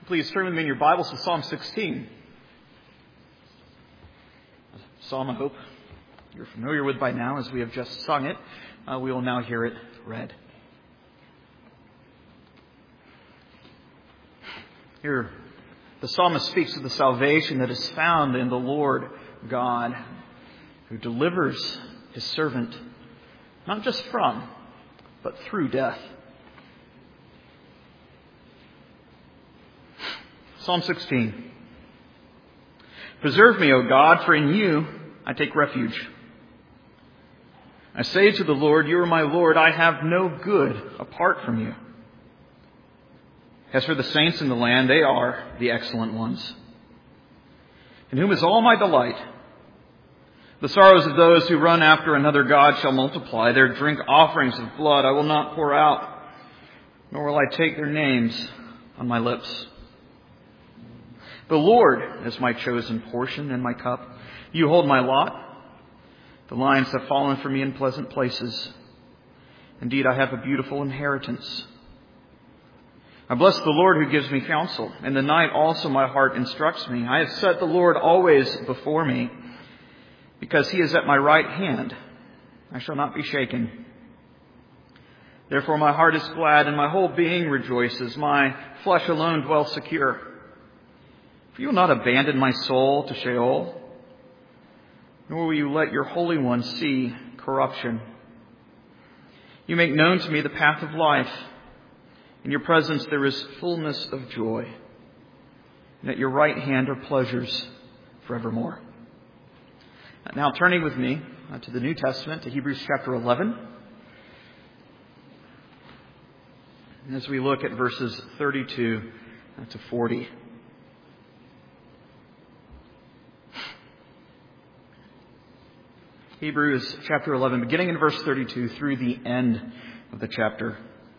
Please turn with me in your Bibles to Psalm 16. A psalm I hope you're familiar with by now as we have just sung it. We will now hear it read. Here, the psalmist speaks of the salvation that is found in the Lord God, who delivers his servant not just from, but through death. Psalm 16. Preserve me, O God, for in you I take refuge. I say to the Lord, you are my Lord. I have no good apart from you. As for the saints in the land, they are the excellent ones, in whom is all my delight. The sorrows of those who run after another God shall multiply. Their drink offerings of blood I will not pour out, nor will I take their names on my lips. The Lord is my chosen portion and my cup. You hold my lot. The lines have fallen for me in pleasant places. Indeed, I have a beautiful inheritance. I bless the Lord who gives me counsel. In the night also my heart instructs me. I have set the Lord always before me. Because he is at my right hand, I shall not be shaken. Therefore my heart is glad and my whole being rejoices. My flesh alone dwells secure. For you will not abandon my soul to Sheol, nor will you let your Holy One see corruption. You make known to me the path of life. In your presence there is fullness of joy, and at your right hand are pleasures forevermore. Now turning with me to the New Testament, to Hebrews chapter 11. As we look at verses 32 to 40. Hebrews chapter 11, beginning in verse 32 through the end of the chapter.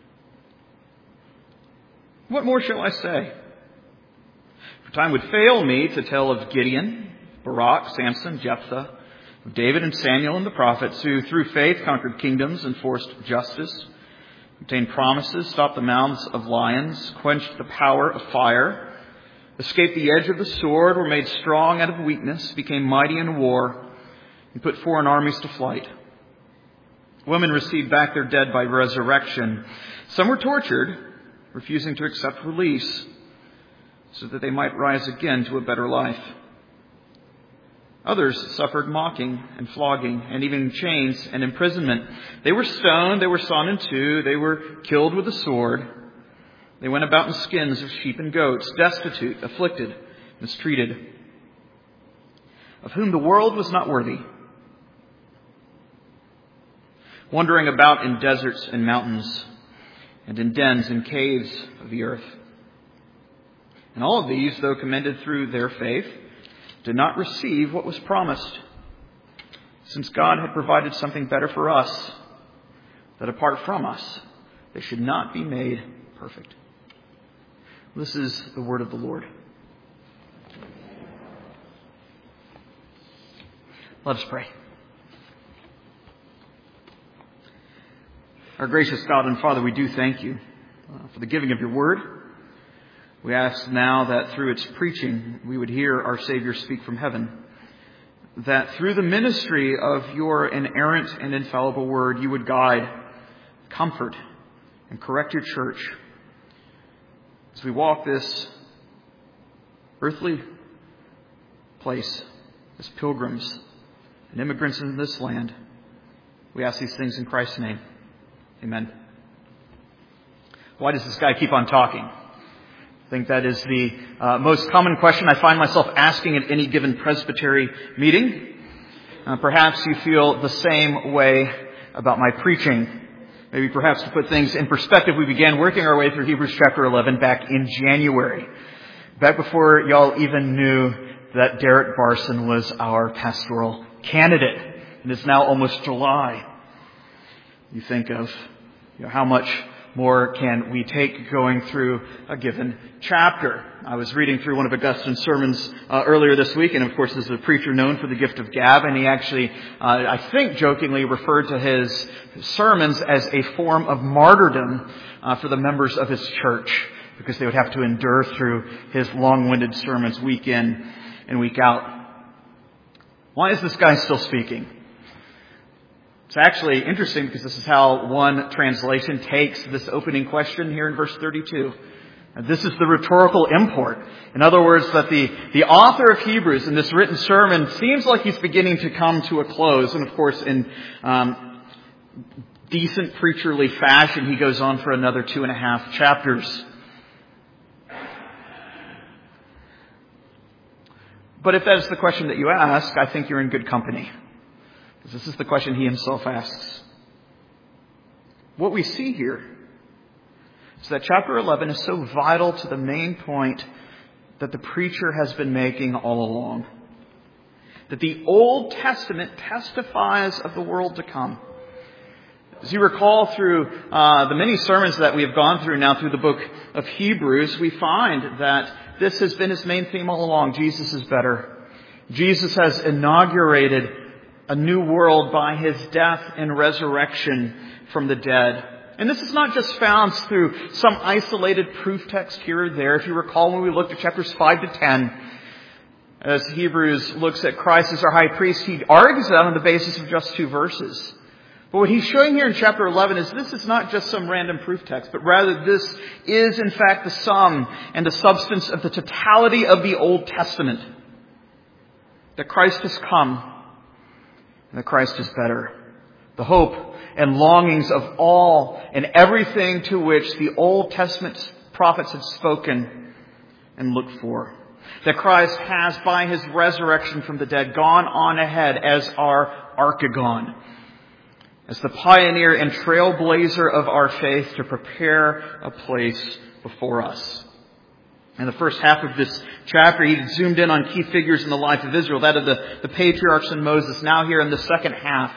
What more shall I say? For time would fail me to tell of Gideon, Barak, Samson, Jephthah, of David and Samuel and the prophets, who through faith conquered kingdoms, enforced justice, obtained promises, stopped the mouths of lions, quenched the power of fire, escaped the edge of the sword, were made strong out of weakness, became mighty in war, and put foreign armies to flight. Women received back their dead by resurrection. Some were tortured, refusing to accept release, so that they might rise again to a better life. Others suffered mocking and flogging and even chains and imprisonment. They were stoned, they were sawn in two, they were killed with a sword. They went about in skins of sheep and goats, destitute, afflicted, mistreated, of whom the world was not worthy, wandering about in deserts and mountains, and in dens and caves of the earth. And all of these, though commended through their faith, did not receive what was promised, since God had provided something better for us, that apart from us, they should not be made perfect. This is the word of the Lord. Let us pray. Our gracious God and Father, we do thank you for the giving of your word. We ask now that through its preaching, we would hear our Savior speak from heaven. That through the ministry of your inerrant and infallible word, you would guide, comfort, and correct your church. As we walk this earthly place as pilgrims and immigrants in this land, we ask these things in Christ's name. Amen. Why does this guy keep on talking? I think that is the most common question I find myself asking at any given presbytery meeting. Perhaps you feel the same way about my preaching. Maybe perhaps to put things in perspective, we began working our way through Hebrews chapter 11 back in January. Back before y'all even knew that Derek Barson was our pastoral candidate. And it's now almost July. You think of how much more can we take going through a given chapter. I was reading through one of Augustine's sermons earlier this week, and of course this is a preacher known for the gift of gab, and he actually, I think jokingly, referred to his sermons as a form of martyrdom for the members of his church. because they would have to endure through his long-winded sermons week in and week out. Why is this guy still speaking? It's actually interesting because this is how one translation takes this opening question here in verse 32. And this is the rhetorical import. In other words, that the author of Hebrews in this written sermon seems like he's beginning to come to a close. And of course, in decent preacherly fashion, he goes on for another 2.5 chapters. But if that is the question that you ask, I think you're in good company. Because this is the question he himself asks. What we see here is that chapter 11 is so vital to the main point that the preacher has been making all along. That the Old Testament testifies of the world to come. As you recall through the many sermons that we have gone through now through the book of Hebrews, we find that this has been his main theme all along. Jesus is better. Jesus has inaugurated a new world by his death and resurrection from the dead. And this is not just found through some isolated proof text here or there. If you recall when we looked at chapters 5 to 10, as Hebrews looks at Christ as our high priest, he argues that on the basis of just 2 verses. But what he's showing here in chapter 11 is this is not just some random proof text, but rather this is in fact the sum and the substance of the totality of the Old Testament. That Christ has come and that Christ is better. The hope and longings of all and everything to which the Old Testament prophets had spoken and looked for. That Christ has, by his resurrection from the dead, gone on ahead as our archegon, as the pioneer and trailblazer of our faith to prepare a place before us. In the first half of this chapter, he zoomed in on key figures in the life of Israel, that of the patriarchs and Moses. Now here in the second half,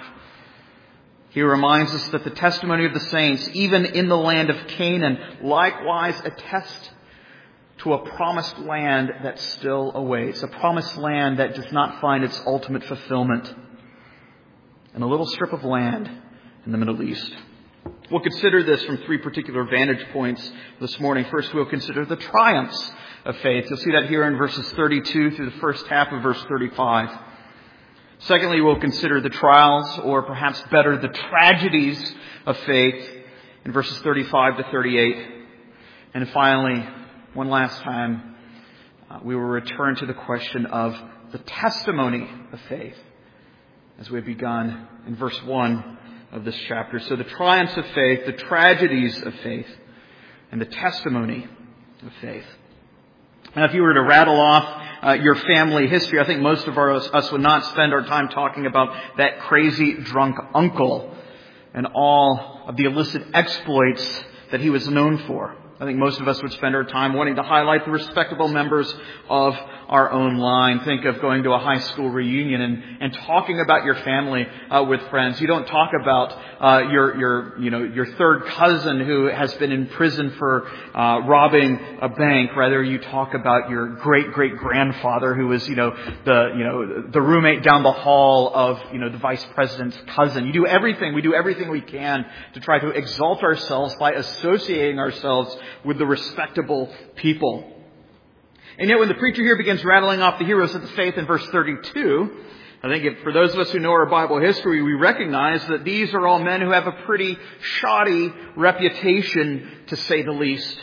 he reminds us that the testimony of the saints, even in the land of Canaan, likewise attest to a promised land that still awaits. A promised land that does not find its ultimate fulfillment in a little strip of land in the Middle East. We'll consider this from 3 particular vantage points this morning. First, we'll consider the triumphs of faith. You'll see that here in verses 32 through the first half of verse 35. Secondly, we'll consider the trials, or perhaps better, the tragedies of faith in verses 35 to 38. And finally, one last time, we will return to the question of the testimony of faith, as we've begun in verse 1 of this chapter. So the triumphs of faith, the tragedies of faith, and the testimony of faith. Now, if you were to rattle off your family history, I think most of us would not spend our time talking about that crazy drunk uncle and all of the illicit exploits that he was known for. I think most of us would spend our time wanting to highlight the respectable members of our own line. Think of going to a high school reunion and talking about your family with friends. You don't talk about your third cousin who has been in prison for robbing a bank. Rather, you talk about your great grandfather who was the roommate down the hall of the vice president's cousin. We do everything we can to try to exalt ourselves by associating ourselves with the respectable people. And yet when the preacher here begins rattling off the heroes of the faith in verse 32, I think for those of us who know our Bible history, we recognize that these are all men who have a pretty shoddy reputation, to say the least.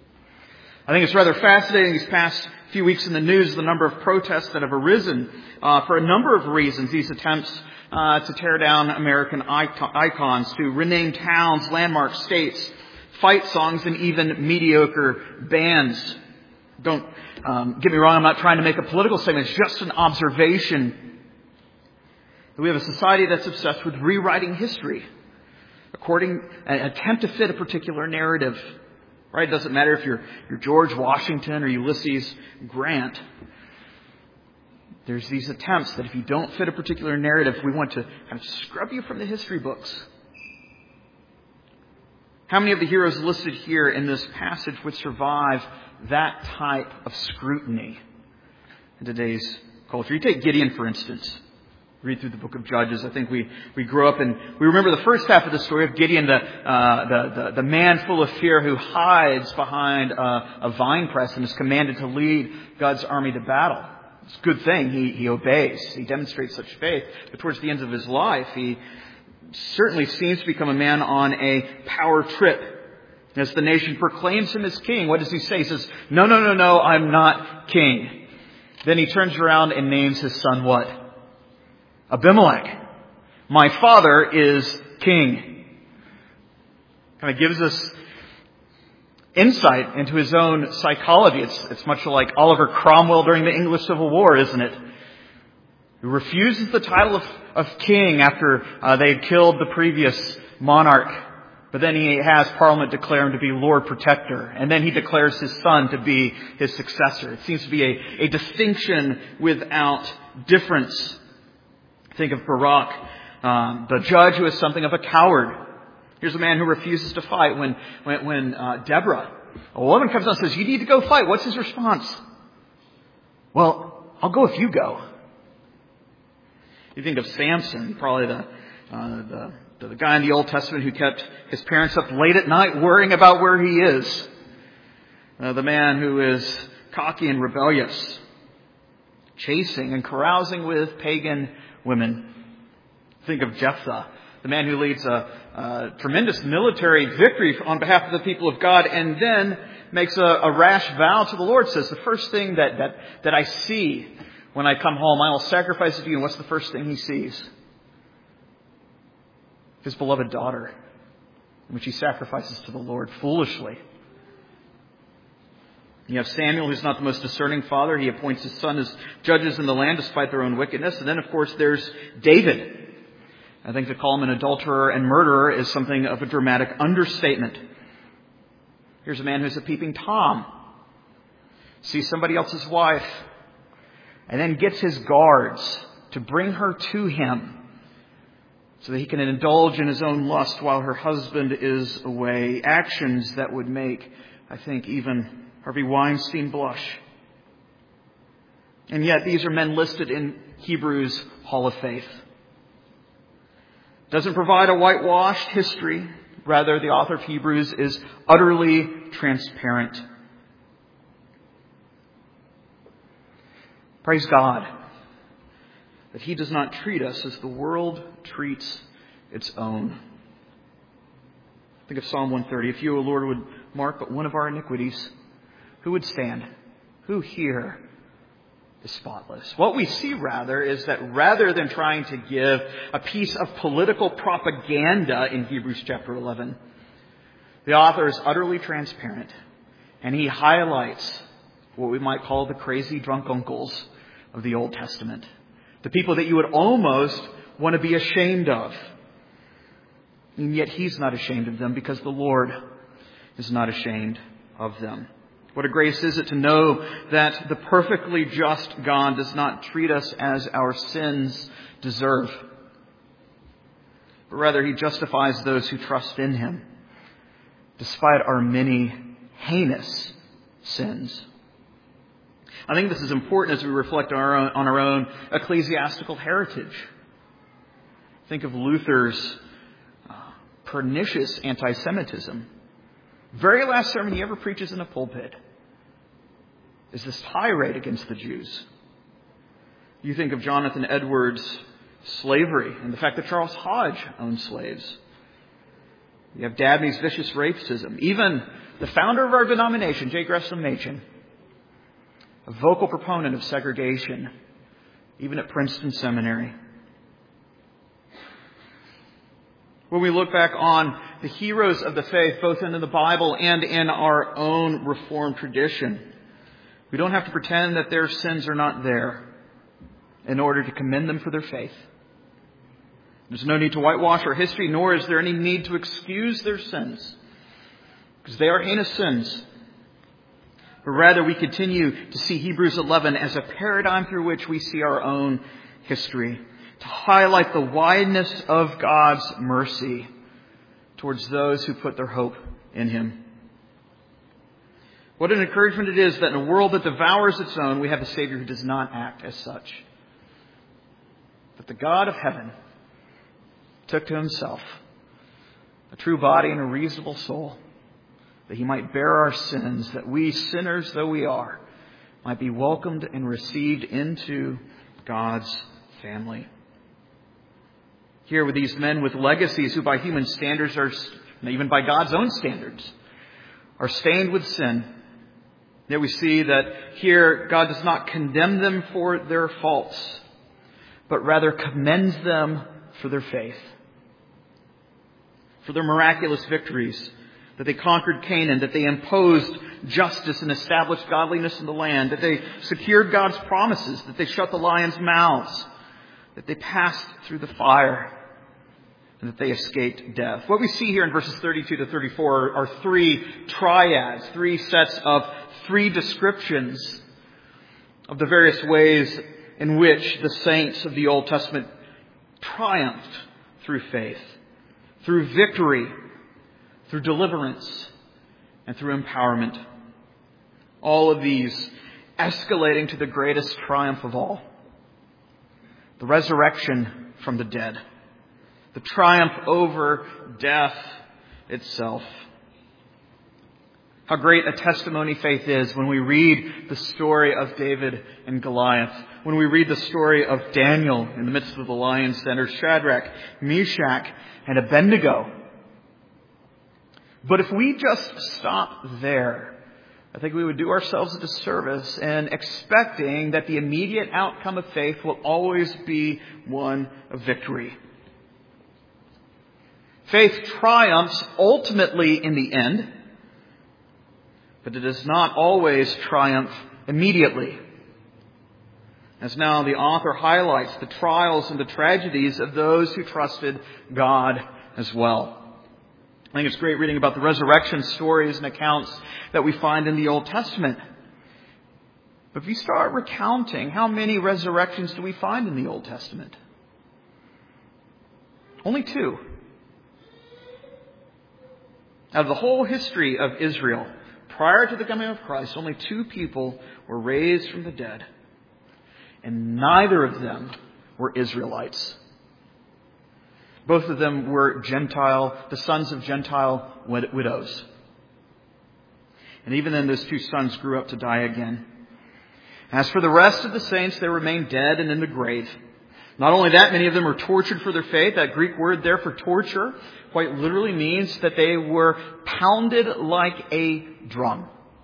I think it's rather fascinating these past few weeks in the news, the number of protests that have arisen for a number of reasons. These attempts to tear down American icons, to rename towns, landmarks, states, fight songs, and even mediocre bands. Don't get me wrong, I'm not trying to make a political statement. It's just an observation that we have a society that's obsessed with rewriting history an attempt to fit a particular narrative. Right? It doesn't matter if you're George Washington or Ulysses Grant. There's these attempts that if you don't fit a particular narrative, we want to kind of scrub you from the history books. How many of the heroes listed here in this passage would survive that type of scrutiny in today's culture? You take Gideon, for instance. Read through the book of Judges. I think we grow up and we remember the first half of the story of Gideon, the man full of fear who hides behind a vine press and is commanded to lead God's army to battle. It's a good thing. He obeys. He demonstrates such faith. But towards the end of his life, he certainly seems to become a man on a power trip. As the nation proclaims him as king, what does he say? He says, no, I'm not king. Then he turns around and names his son what? Abimelech. My father is king. Kind of gives us insight into his own psychology. It's much like Oliver Cromwell during the English Civil War, isn't it? He refuses the title of king after they had killed the previous monarch. But then he has Parliament declare him to be Lord Protector. And then he declares his son to be his successor. It seems to be a distinction without difference. Think of Barak, the judge who is something of a coward. Here's a man who refuses to fight. When Deborah, a woman, comes on and says, you need to go fight. What's his response? Well, I'll go if you go. You think of Samson, probably the guy in the Old Testament who kept his parents up late at night worrying about where he is. The man who is cocky and rebellious, chasing and carousing with pagan women. Think of Jephthah, the man who leads a tremendous military victory on behalf of the people of God and then makes a rash vow to the Lord. Says, the first thing that I see when I come home, I will sacrifice it to you. And what's the first thing he sees? His beloved daughter, which he sacrifices to the Lord foolishly. You have Samuel, who's not the most discerning father. He appoints his son as judges in the land despite their own wickedness. And then, of course, there's David. I think to call him an adulterer and murderer is something of a dramatic understatement. Here's a man who's a peeping Tom. Sees somebody else's wife and then gets his guards to bring her to him so that he can indulge in his own lust while her husband is away. Actions that would make, I think, even Harvey Weinstein blush. And yet these are men listed in Hebrews' Hall of Faith. Doesn't provide a whitewashed history. Rather, the author of Hebrews is utterly transparent. Praise God that He does not treat us as the world treats its own. Think of Psalm 130. If you, O Lord, would mark but one of our iniquities, who would stand? Who here is spotless? What we see rather is that rather than trying to give a piece of political propaganda in Hebrews chapter 11, the author is utterly transparent and he highlights what we might call the crazy drunk uncles of the Old Testament. The people that you would almost want to be ashamed of. And yet He's not ashamed of them because the Lord is not ashamed of them. What a grace is it to know that the perfectly just God does not treat us as our sins deserve, but rather He justifies those who trust in Him, despite our many heinous sins. I think this is important as we reflect on our own ecclesiastical heritage. Think of Luther's pernicious anti-Semitism. Very last sermon he ever preaches in a pulpit is this tirade against the Jews. You think of Jonathan Edwards' slavery and the fact that Charles Hodge owned slaves. You have Dabney's vicious racism. Even the founder of our denomination, J. Gresham Machen, a vocal proponent of segregation, even at Princeton Seminary. When we look back on the heroes of the faith, both in the Bible and in our own Reformed tradition, we don't have to pretend that their sins are not there in order to commend them for their faith. There's no need to whitewash our history, nor is there any need to excuse their sins, because they are heinous sins. But rather, we continue to see Hebrews 11 as a paradigm through which we see our own history, to highlight the wideness of God's mercy towards those who put their hope in Him. What an encouragement it is that in a world that devours its own, we have a Savior who does not act as such. that the God of heaven took to himself a true body and a reasonable soul, that he might bear our sins, that we, sinners though we are, might be welcomed and received into God's family. Here with these men with legacies who by human standards are, even by God's own standards, are stained with sin. Yet we see that here God does not condemn them for their faults, but rather commends them for their faith, for their miraculous victories, that they conquered Canaan, that they imposed justice and established godliness in the land, that they secured God's promises, that they shut the lions' mouths, that they passed through the fire, and that they escaped death. What we see here in verses 32 to 34 are three triads, three sets of three descriptions of the various ways in which the saints of the Old Testament triumphed through faith, through victory, through deliverance, and through empowerment. All of these escalating to the greatest triumph of all, the resurrection from the dead, the triumph over death itself. How great a testimony faith is when we read the story of David and Goliath, when we read the story of Daniel in the midst of the lion's den, or Shadrach, Meshach, and Abednego. But if we just stop there, I think we would do ourselves a disservice in expecting that the immediate outcome of faith will always be one of victory. Faith triumphs ultimately in the end, but it does not always triumph immediately. As now the author highlights the trials and the tragedies of those who trusted God as well. I think it's great reading about the resurrection stories and accounts that we find in the Old Testament. But if you start recounting, how many resurrections do we find in the Old Testament? Only 2. Out of the whole history of Israel, prior to the coming of Christ, only 2 people were raised from the dead. And neither of them were Israelites. Both of them were the sons of Gentile widows. And even then, those 2 sons grew up to die again. As for the rest of the saints, they remained dead and in the grave. Not only that, many of them were tortured for their faith. That Greek word there for torture quite literally means that they were pounded like a drum.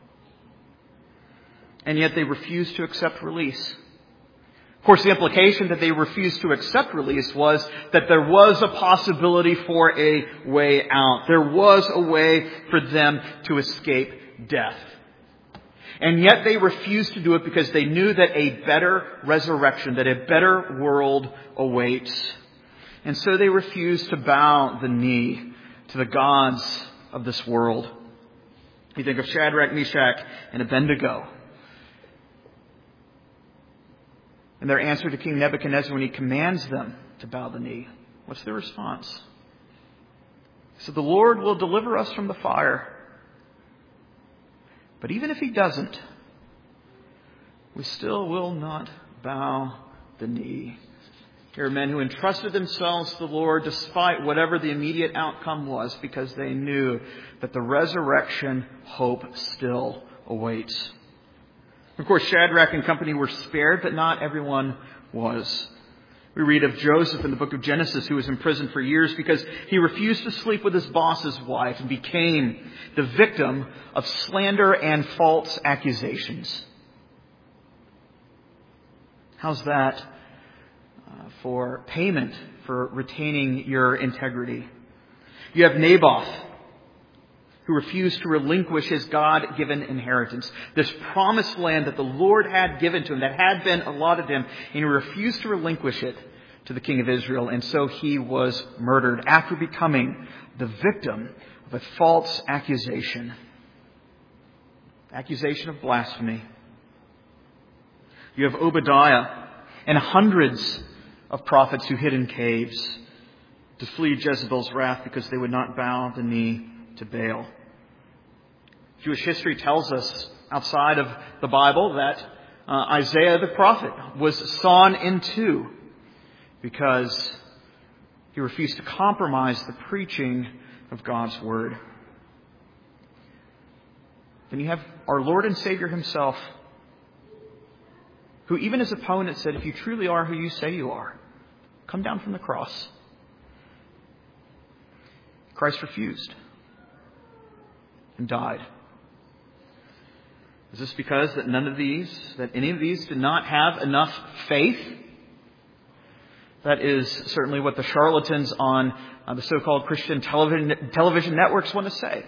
And yet they refused to accept release. Of course, the implication that they refused to accept release was that there was a possibility for a way out. There was a way for them to escape death. And yet they refused to do it because they knew that a better resurrection, that a better world awaits. And so they refused to bow the knee to the gods of this world. You think of Shadrach, Meshach, and Abednego. And their answer to King Nebuchadnezzar when he commands them to bow the knee. What's their response? He said, "The Lord will deliver us from the fire. But even if he doesn't, we still will not bow the knee." Here are men who entrusted themselves to the Lord despite whatever the immediate outcome was, because they knew that the resurrection hope still awaits. Of course, Shadrach and company were spared, but not everyone was. We read of Joseph in the book of Genesis, who was imprisoned for years because he refused to sleep with his boss's wife and became the victim of slander and false accusations. How's that for payment for retaining your integrity? You have Naboth, who refused to relinquish his God-given inheritance, this promised land that the Lord had given to him, that had been allotted him, and he refused to relinquish it to the king of Israel, and so he was murdered after becoming the victim of a false accusation of blasphemy. You have Obadiah and hundreds of prophets who hid in caves to flee Jezebel's wrath because they would not bow the knee to Baal. Jewish history tells us outside of the Bible that Isaiah the prophet was sawn in two because he refused to compromise the preaching of God's Word. Then you have our Lord and Savior himself, who even his opponent said, if you truly are who you say you are, come down from the cross. Christ refused and died. Is this because that any of these did not have enough faith? That is certainly what the charlatans on the so-called Christian television networks want to say.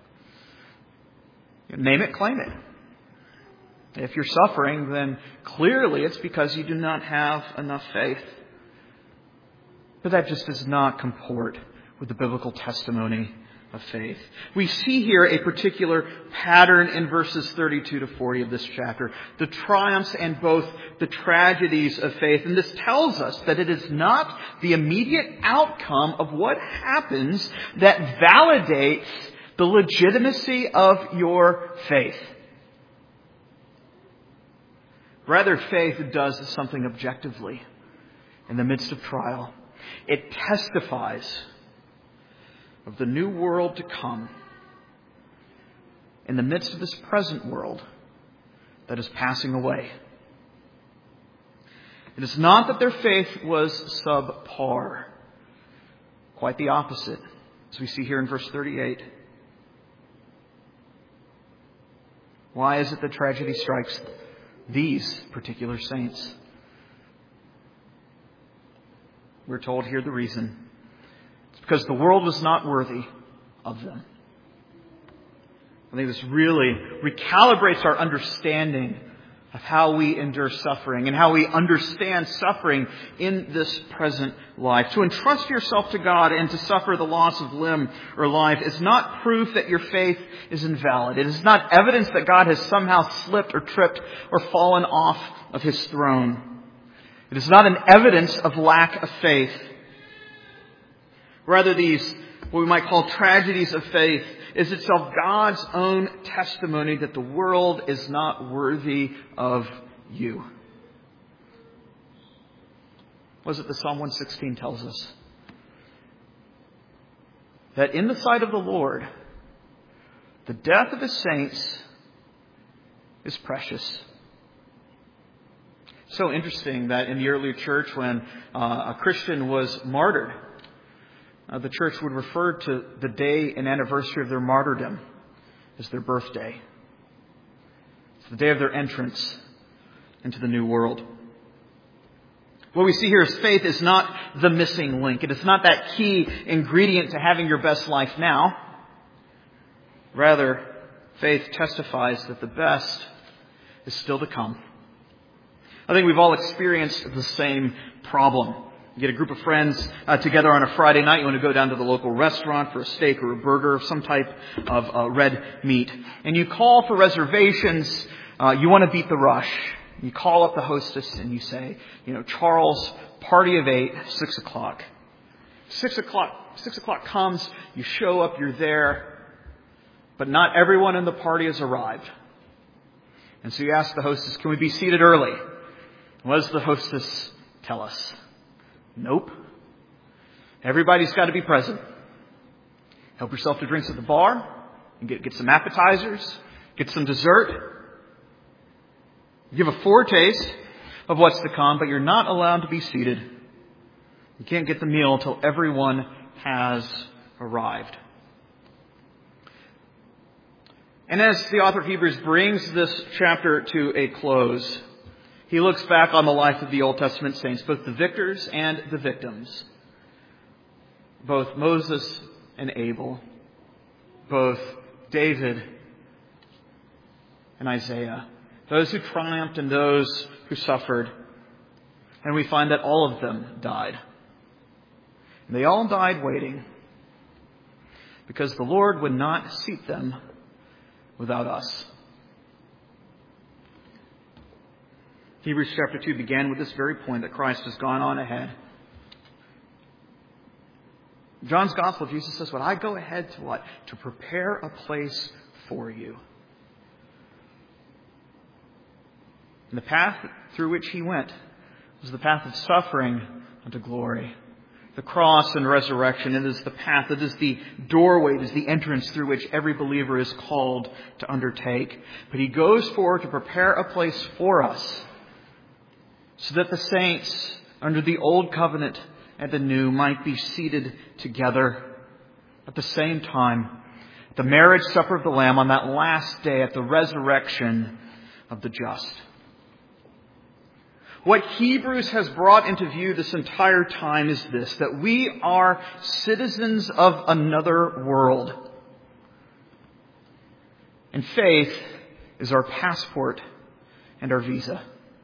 Name it, claim it. If you're suffering, then clearly it's because you do not have enough faith. But that just does not comport with the biblical testimony of faith. We see here a particular pattern in verses 32 to 40 of this chapter. The triumphs and both the tragedies of faith. And this tells us that it is not the immediate outcome of what happens that validates the legitimacy of your faith. Rather, faith does something objectively in the midst of trial. It testifies of the new world to come in the midst of this present world that is passing away. It is not that their faith was subpar. Quite the opposite, as we see here in verse 38. Why is it that tragedy strikes these particular saints? We're told here the reason. It's because the world was not worthy of them. I think this really recalibrates our understanding of how we endure suffering and how we understand suffering in this present life. To entrust yourself to God and to suffer the loss of limb or life is not proof that your faith is invalid. It is not evidence that God has somehow slipped or tripped or fallen off of his throne. It is not an evidence of lack of faith. Rather, these, what we might call tragedies of faith, is itself God's own testimony that the world is not worthy of you. What is it that Psalm 116 tells us? That in the sight of the Lord, the death of his saints is precious. So interesting that in the early church, when a Christian was martyred, the church would refer to the day and anniversary of their martyrdom as their birthday. It's the day of their entrance into the new world. What we see here is faith is not the missing link. It is not that key ingredient to having your best life now. Rather, faith testifies that the best is still to come. I think we've all experienced the same problem. You get a group of friends together on a Friday night. You want to go down to the local restaurant for a steak or a burger or some type of red meat. And you call for reservations. You want to beat the rush. You call up the hostess and you say, Charles, party of 8, 6 o'clock. 6 o'clock comes. You show up. You're there. But not everyone in the party has arrived. And so you ask the hostess, can we be seated early? What does the hostess tell us? Nope. Everybody's got to be present. Help yourself to drinks at the bar. And get some appetizers. Get some dessert. Give a foretaste of what's to come, but you're not allowed to be seated. You can't get the meal until everyone has arrived. And as the author of Hebrews brings this chapter to a close, he looks back on the life of the Old Testament saints, both the victors and the victims. Both Moses and Abel. Both David and Isaiah. Those who triumphed and those who suffered. And we find that all of them died. And they all died waiting. Because the Lord would not seat them without us. Hebrews chapter 2 began with this very point that Christ has gone on ahead. John's Gospel, Jesus says, I go ahead to what? To prepare a place for you. And the path through which he went was the path of suffering unto glory. The cross and resurrection, it is the path, it is the doorway, it is the entrance through which every believer is called to undertake. But he goes forward to prepare a place for us so that the saints under the old covenant and the new might be seated together at the same time, the marriage supper of the Lamb on that last day at the resurrection of the just. What Hebrews has brought into view this entire time is this, that we are citizens of another world. And faith is our passport and our visa.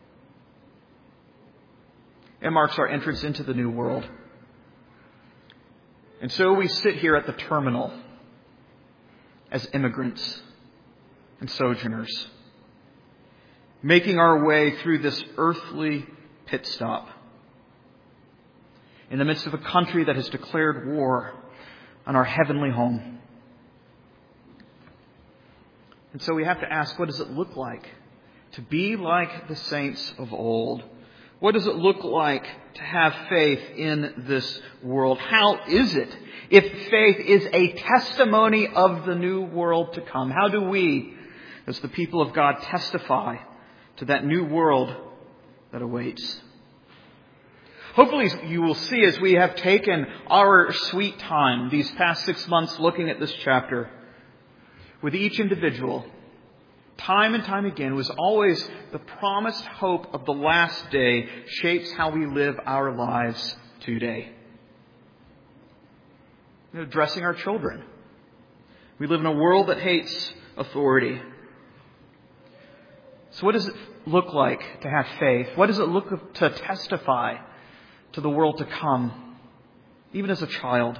It marks our entrance into the new world. And so we sit here at the terminal as immigrants and sojourners, making our way through this earthly pit stop in the midst of a country that has declared war on our heavenly home. And so we have to ask, what does it look like to be like the saints of old? What does it look like to have faith in this world? How is it if faith is a testimony of the new world to come? How do we, as the people of God, testify to that new world that awaits? Hopefully you will see, as we have taken our sweet time these past 6 months looking at this chapter, with each individual, time and time again, was always the promised hope of the last day shapes how we live our lives today. Addressing our children. We live in a world that hates authority. So what does it look like to have faith? What does it look like to testify to the world to come, even as a child?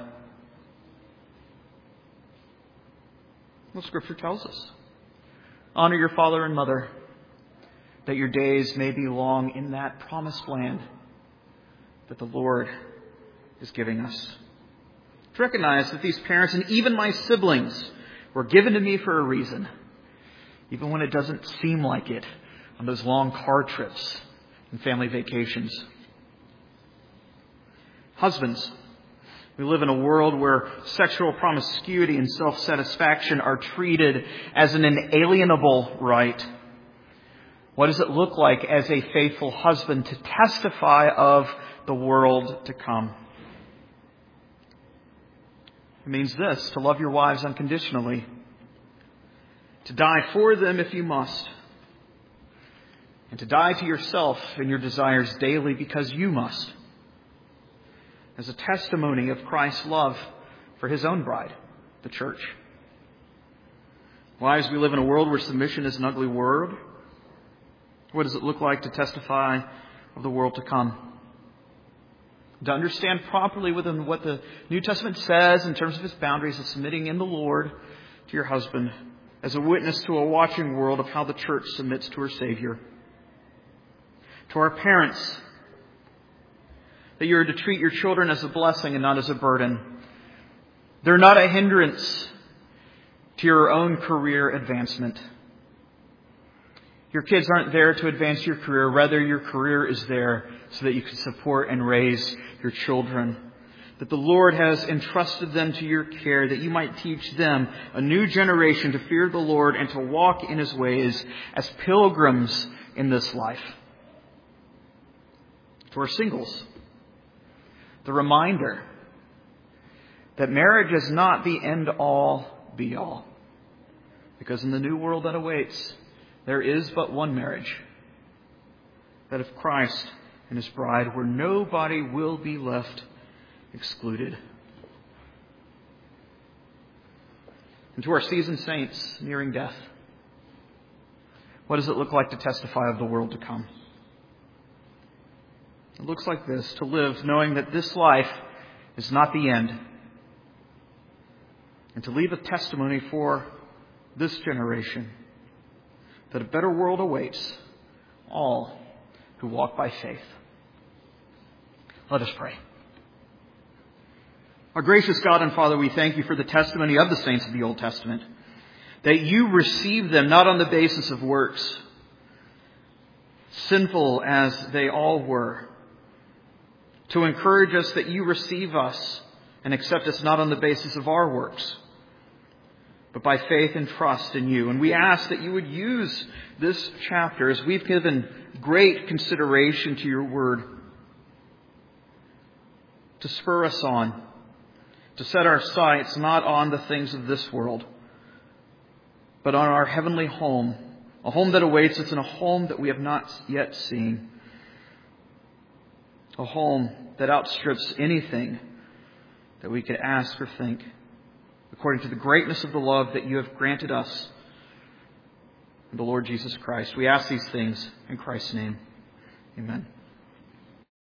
Well, Scripture tells us. Honor your father and mother, that your days may be long in that promised land that the Lord is giving us. To recognize that these parents and even my siblings were given to me for a reason, even when it doesn't seem like it on those long car trips and family vacations. Husbands, we live in a world where sexual promiscuity and self-satisfaction are treated as an inalienable right. What does it look like as a faithful husband to testify of the world to come? It means this, to love your wives unconditionally, to die for them if you must, and to die to yourself and your desires daily because you must, as a testimony of Christ's love for His own bride, the church. Wives, we live in a world where submission is an ugly word. What does it look like to testify of the world to come? To understand properly within what the New Testament says in terms of its boundaries of submitting in the Lord to your husband as a witness to a watching world of how the church submits to her Savior. To our parents, that you are to treat your children as a blessing and not as a burden. They're not a hindrance to your own career advancement. Your kids aren't there to advance your career. Rather, your career is there so that you can support and raise your children. That the Lord has entrusted them to your care, that you might teach them, a new generation, to fear the Lord and to walk in His ways as pilgrims in this life. To our singles, the reminder that marriage is not the end-all, be-all. Because in the new world that awaits, there is but one marriage, that of Christ and His bride, where nobody will be left excluded. And to our seasoned saints nearing death, what does it look like to testify of the world to come? It looks like this, to live knowing that this life is not the end, and to leave a testimony for this generation that a better world awaits all who walk by faith. Let us pray. Our gracious God and Father, we thank You for the testimony of the saints of the Old Testament, that You received them not on the basis of works, sinful as they all were, to encourage us that you receive us and accept us not on the basis of our works, but by faith and trust in you. And we ask that you would use this chapter, as we've given great consideration to your word, to spur us on, to set our sights not on the things of this world, but on our heavenly home, a home that awaits us and a home that we have not yet seen, a home that outstrips anything that we could ask or think, according to the greatness of the love that you have granted us in the Lord Jesus Christ. We ask these things in Christ's name. Amen.